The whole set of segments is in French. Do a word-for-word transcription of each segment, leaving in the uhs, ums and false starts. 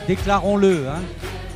Déclarons-le, hein.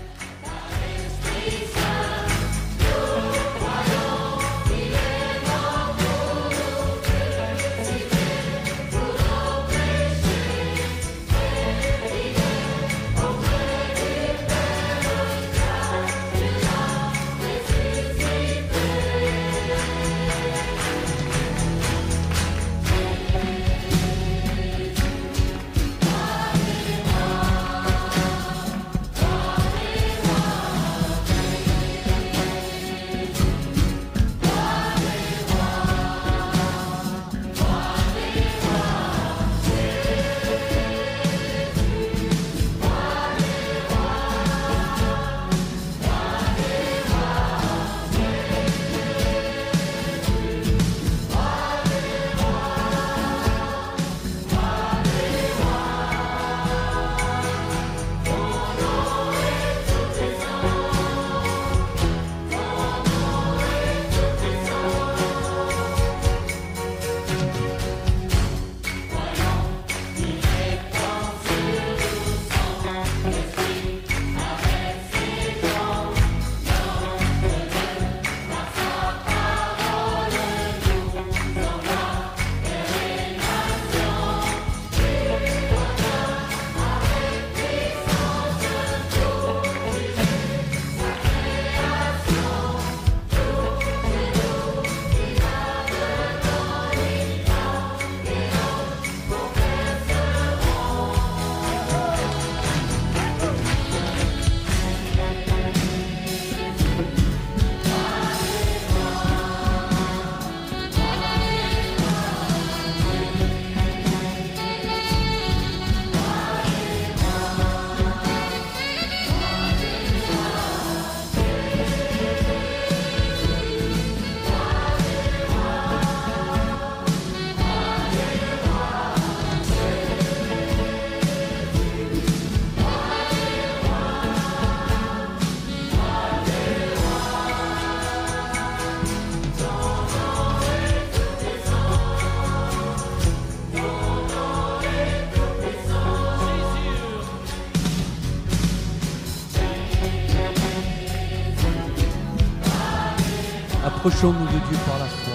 Approchons-nous de Dieu par la foi.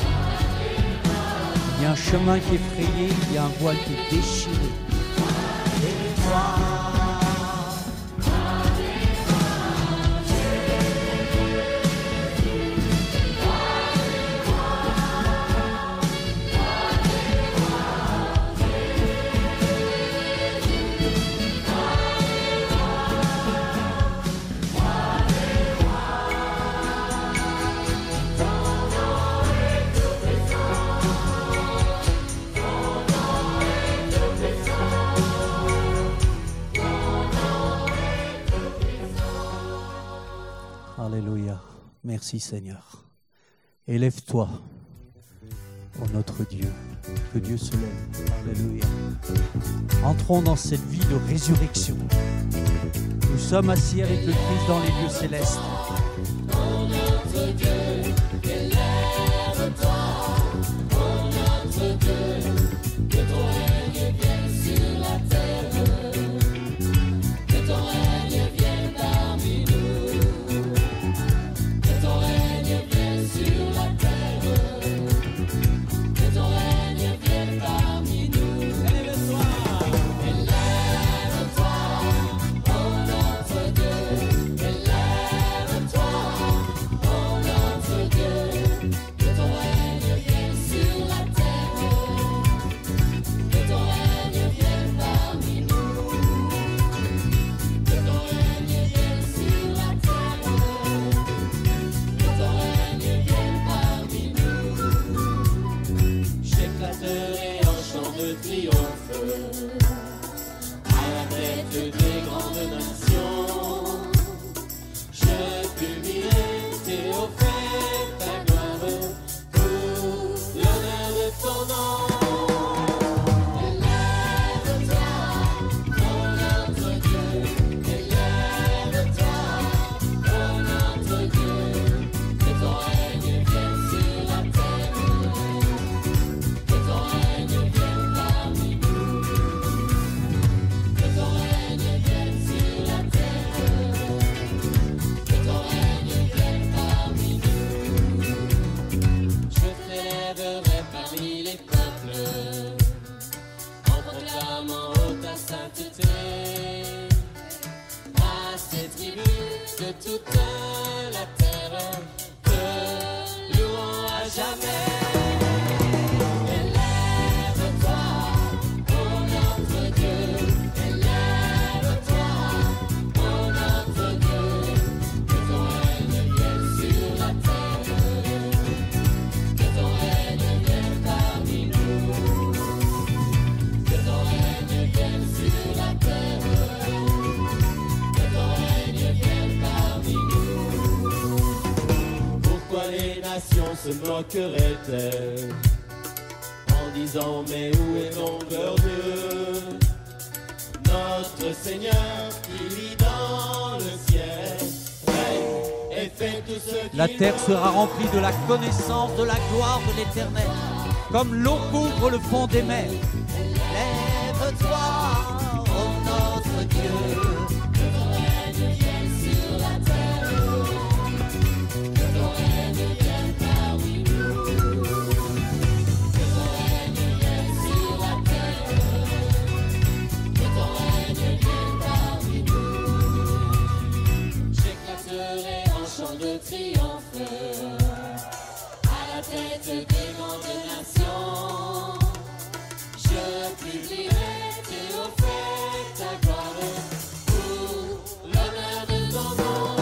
Il y a un chemin qui est frayé, il y a un voile qui est déchiré. Et toi, Alléluia. Merci Seigneur. Élève-toi, ô notre Dieu. Que Dieu se lève. Alléluia. Entrons dans cette vie de résurrection. Nous sommes assis avec le Christ dans les lieux célestes. Ô notre Dieu, élève-toi. Ô notre Dieu, que ton règne vienne sur la terre. Que ton règne vienne parmi nous. Que ton règne vienne sur la terre. Que ton règne vienne parmi nous. Élève-toi. Élève-toi. Ô notre Dieu. Élève-toi. Ô notre Dieu. Que ton règne vienne sur la terre. Que ton règne vienne parmi nous. Que ton règne vienne sur la terre. Que ton règne vienne parmi nous. J'éclaterai en chant de triomphe à la tête des grandes nations. Je publierai tes hauts faits, ta gloire pour l'honneur de ton nom. Élève-toi, ô notre Dieu. Élève-toi, ô notre Dieu. Que ton règne vienne sur la terre. Que ton règne vienne parmi nous. Que ton règne vienne sur sainteté. À ces tribus de toute la terre, te louons à jamais. Se moquerait-elle en disant mais où est donc leur Dieu? Notre Seigneur qui vit dans le ciel règne et fait tout ce qu'il La terre sera remplie de la connaissance de la gloire de l'Éternel, comme l'eau couvre le fond des mers. Lève-toi, ô notre Dieu. À la tête des grandes nations, je publierai théophète ta gloire pour l'honneur de ton nom.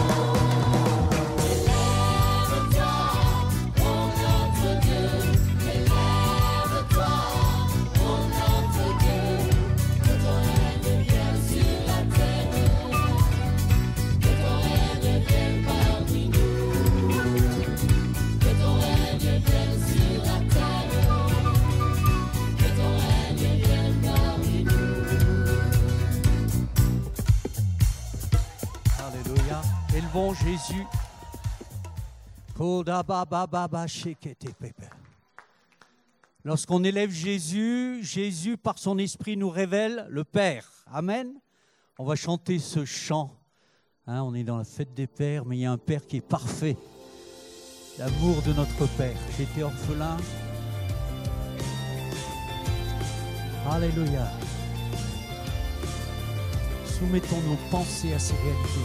Élève-toi, ô notre Dieu, élève-toi, ô notre Dieu, que ton règne vienne sur la terre, que ton règne vienne parmi nous. Alléluia. Élevons Jésus. Lorsqu'on élève Jésus, Jésus par son esprit nous révèle le Père. Amen. On va chanter ce chant. Hein, on est dans la fête des pères, mais il y a un Père qui est parfait. L'amour de notre Père. J'étais orphelin. Alléluia. Soumettons nos pensées à ces réalités.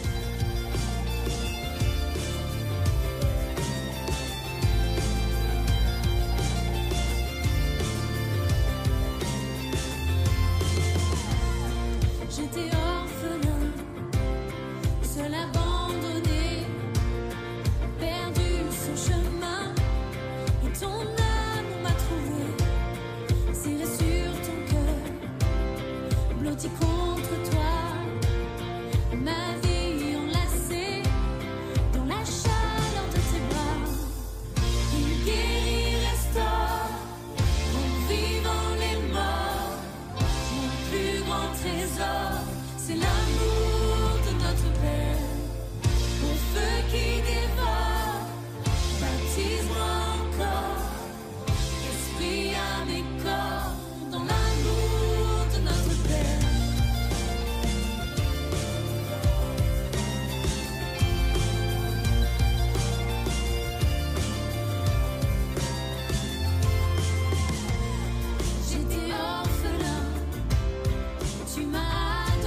J'étais orphelin, seul abandonné, perdu son chemin, et ton amour m'a trouvé, serré sur ton cœur, blotti contre toi. Ma vie enlacée dans la chaleur de tes bras, il guérit, restaure, en vivant les morts. Mon plus grand trésor, c'est l'amour de notre Père, au feu qui dévore, baptise-moi encore, esprit, âme et corps, dans l'amour de notre Père. J'étais orphelin, tu m'as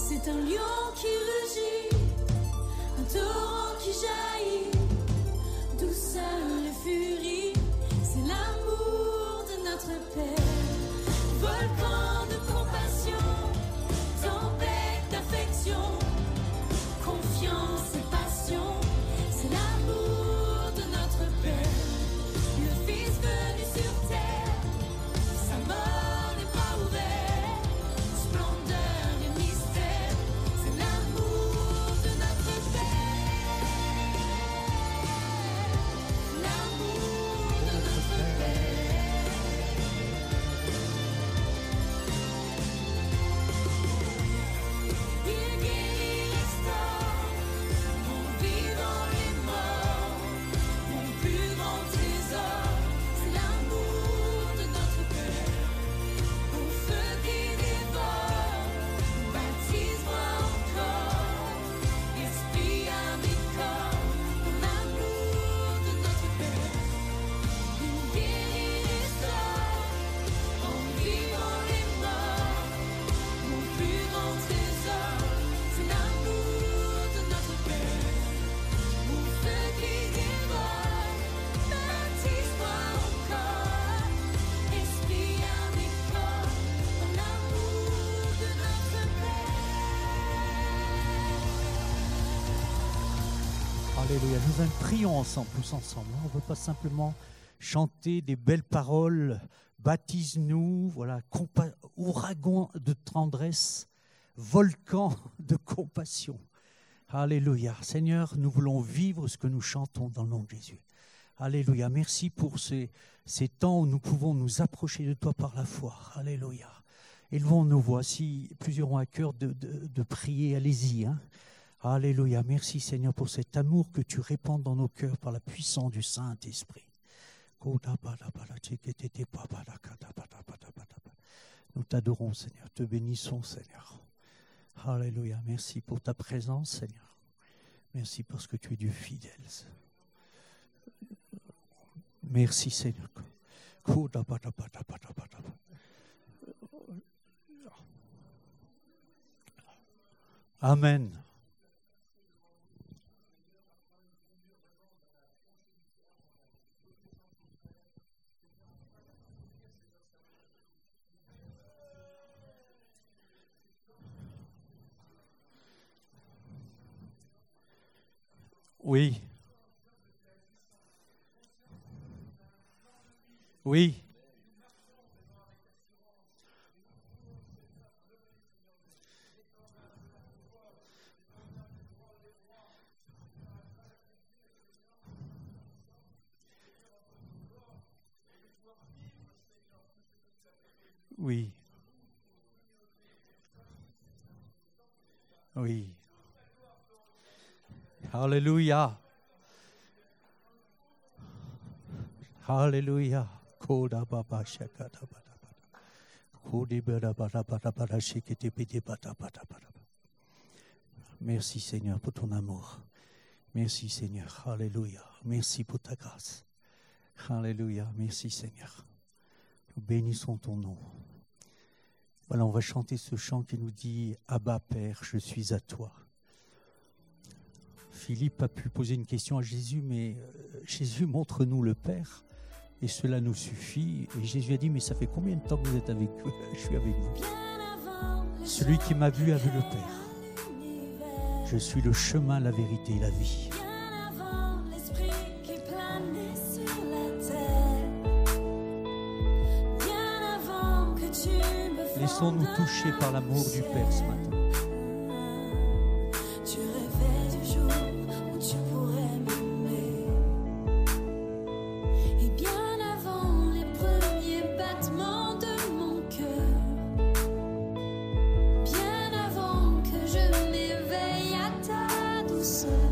C'est un lion qui rugit, un torrent qui jaillit, douceur et furie, c'est l'amour de notre Père. Volcan de compassion, tempête d'affection, confiance et passion, c'est l'amour de notre Père. Le Fils venu sur terre, sa mort les bras ouverts, splendeur et mystère, c'est l'amour de notre Père. L'amour de notre Père. Il guérit, restaure, mon vivant les morts, mon plus grand trésor, c'est l'amour de notre Père. Au feu qui dévore, baptise-moi encore, esprit à mes corps, l'amour de notre Père. Il guérit, restaure, en vivant les morts, mon plus grand trésor, c'est l'amour de notre Père. Au feu qui dévore, baptise-moi encore, esprit à mes corps, l'amour de notre Père. Alléluia. Nous prions ensemble, tous ensemble. On ne veut pas simplement chanter des belles paroles. Baptise-nous, voilà, compa- ouragan de tendresse, volcan de compassion. Alléluia. Seigneur, nous voulons vivre ce que nous chantons dans le nom de Jésus. Alléluia. Merci pour ces, ces temps où nous pouvons nous approcher de toi par la foi. Alléluia. Élevons nos voix. Si plusieurs ont à cœur de, de, de prier, allez-y. Hein. Alléluia. Merci Seigneur pour cet amour que tu répands dans nos cœurs par la puissance du Saint-Esprit. Nous t'adorons Seigneur, te bénissons Seigneur. Alléluia. Merci pour ta présence Seigneur. Merci parce que tu es Dieu fidèle. Merci Seigneur. Amen. Oui. Oui. Oui. Oui. Alléluia. Alléluia. Koda baba shakata bada bada. Kodi bada bada bada bada shikiti piti bada bada bada. Merci Seigneur pour ton amour. Merci Seigneur. Alléluia. Merci pour ta grâce. Alléluia. Merci Seigneur. Nous bénissons ton nom. Voilà, on va chanter ce chant qui nous dit « Abba Père, je suis à toi ». Philippe a pu poser une question à Jésus, mais euh, Jésus, montre-nous le Père, et cela nous suffit. Et Jésus a dit, mais ça fait combien de temps que vous êtes avec vous ? Je suis avec vous. Celui qui m'a vu a vu le Père. Je suis le chemin, la vérité et la vie. Laissons-nous toucher par l'amour du Père ce matin. Tu rêvais du jour où tu pourrais m'aimer. Et bien avant les premiers battements de mon cœur, bien avant que je m'éveille à ta douceur,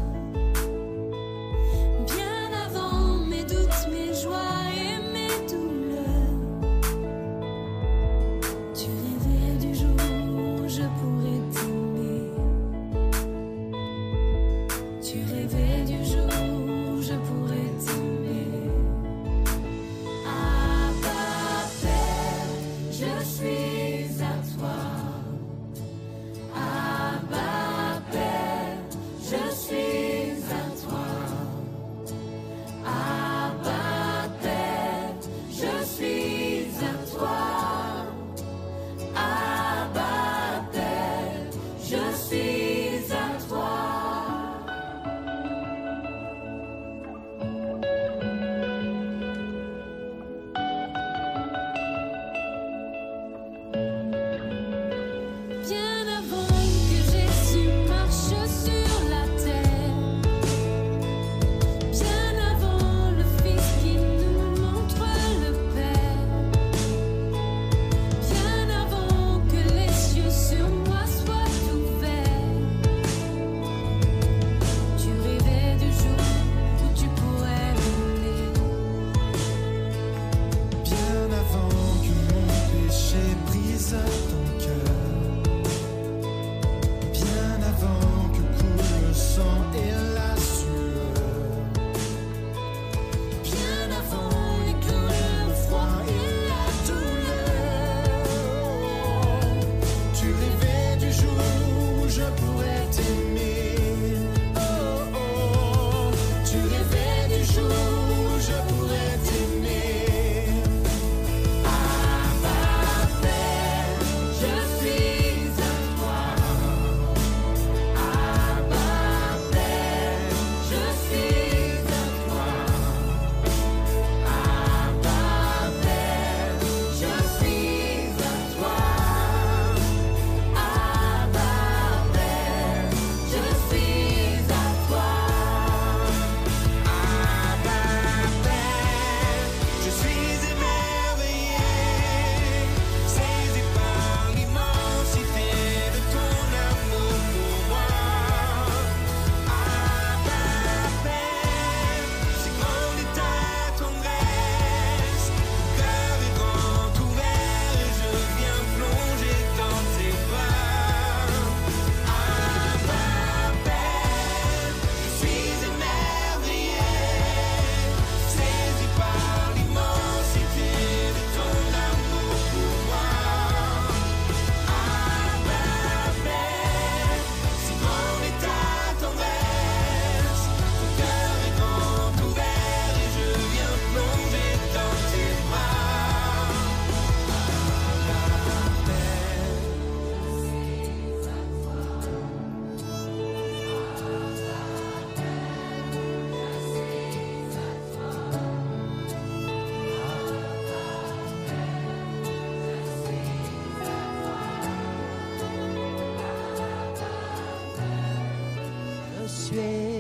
bien avant mes doutes, mes joies et mes douleurs, tu rêvais du jour où je pourrais tu es